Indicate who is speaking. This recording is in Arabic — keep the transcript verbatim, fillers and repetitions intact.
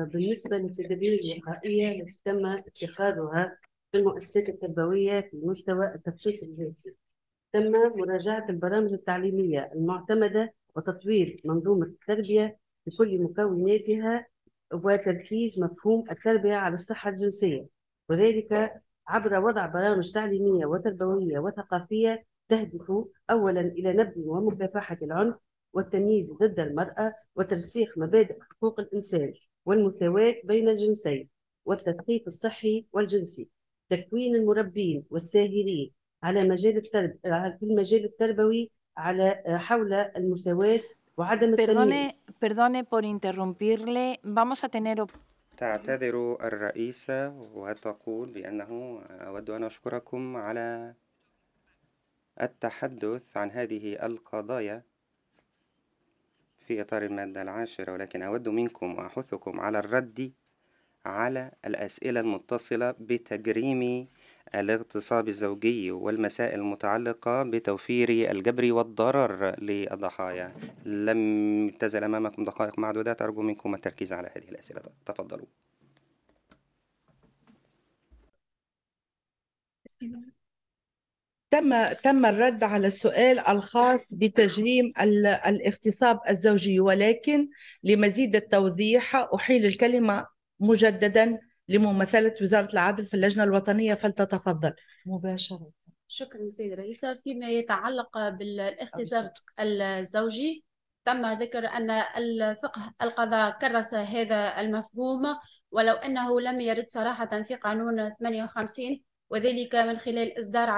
Speaker 1: بالنسبة للتدابير الوقائية التي تم اتخاذها في المؤسسات التربوية في مستوى التثقيف الجنسي، تم مراجعة البرامج التعليمية المعتمدة وتطوير منظومة التربية بكل مكوناتها، وتركيز مفهوم التربية على الصحة الجنسية، وذلك عبر وضع برامج تعليمية وتربوية وثقافية تهدف أولا إلى نبذ ومكافحة العنف والتمييز ضد المرأة، وترسيخ مبادئ حقوق الإنسان والمساواة بين الجنسين، والتثقيف الصحي والجنسي، تكوين المربين والساهرين على مجال الترب... في المجال التربوي على حول المساواة وعدم
Speaker 2: Perdone,
Speaker 1: التمييز.
Speaker 2: perdone por interrumpirle. Vamos a tener
Speaker 3: تعتذر الرئيسة وتقول بأنه أود أن أشكركم على التحدث عن هذه القضايا في إطار المادة العاشرة، ولكن أود منكم وأحثكم على الرد على الأسئلة المتصلة بتجريم الاغتصاب الزوجي والمسائل المتعلقة بتوفير الجبر والضرر للضحايا. لم تزل أمامكم دقائق معدودات، أرجو منكم التركيز على هذه الأسئلة. تفضلوا.
Speaker 4: تم تم الرد على السؤال الخاص بتجريم ال- الاغتصاب الزوجي، ولكن لمزيد التوضيح أحيل الكلمة مجددا لممثلة وزارة العدل في اللجنة الوطنية، فلتتفضل مباشرة.
Speaker 5: شكرا سيدة الرئيسة. فيما يتعلق بالاغتصاب الزوجي، تم ذكر أن الفقه القضاء كرس هذا المفهوم، ولو أنه لم يرد صراحة في قانون ثمانية وخمسين، وذلك من خلال إصدار